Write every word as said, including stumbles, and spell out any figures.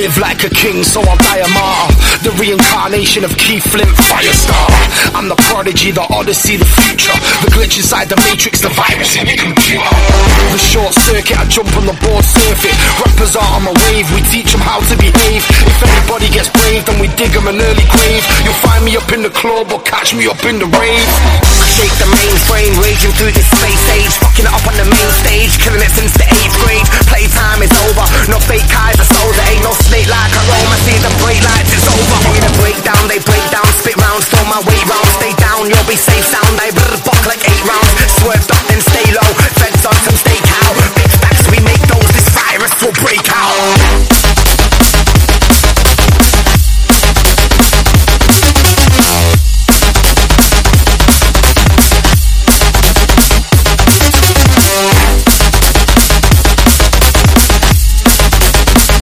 live like a king, so I'll die a martyr. The reincarnation of Keith Flint, Firestar. I'm the prodigy, the odyssey, the future. The glitch inside the matrix, the virus in your computer. The short circuit, I jump on the board, surf it. Rappers are on my wave, we teach them how to behave. If anybody gets brave, then we dig them an early grave. You'll find me up in the club or catch me up in the rave. I shake the mainframe, raging through this space age. Fucking it up on the main stage, killing it since the eighth grade. Playtime is over, no fake eyes,